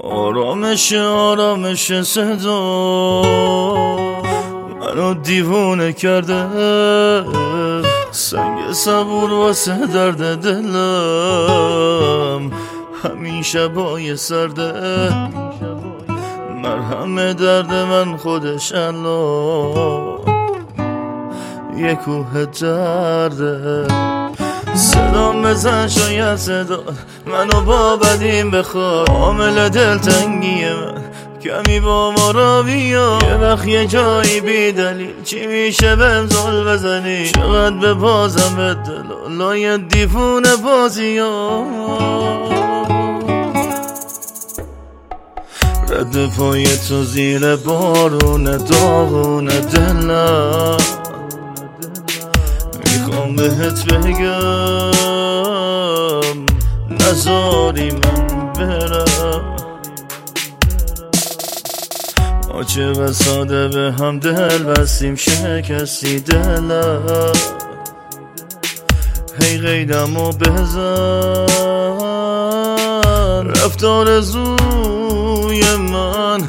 آرامش آرامش صدا منو دیوونه کرده، سنگ صبور واسه درد دلم همین شبای سرده، مرهم درد من خودش الله یه کوه درده. صدام بزن شاید صدا منو با بدیم بخواد، عامل دلتنگی من کمی با ما را بیا، یه وقت یه جایی بی دلیل چی میشه بهم زل بزنی، چقدر به بازم به دلالای دیوونه بازی ها. رد پای تو زیر بارون داغون دلم، میخوام بهت بگم نذاری من برم. ما چقدر ساده به هم دل بستیم، شکستی دلم، هی قیدمو بزن رفتار زوی من.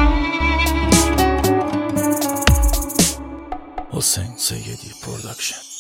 حسین سیدی پروداکشن.